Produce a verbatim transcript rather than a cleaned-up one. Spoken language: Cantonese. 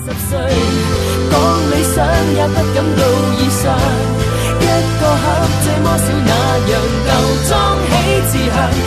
十歲，講理想也不感到異常。一個盒這麼小，那樣舊裝起志向。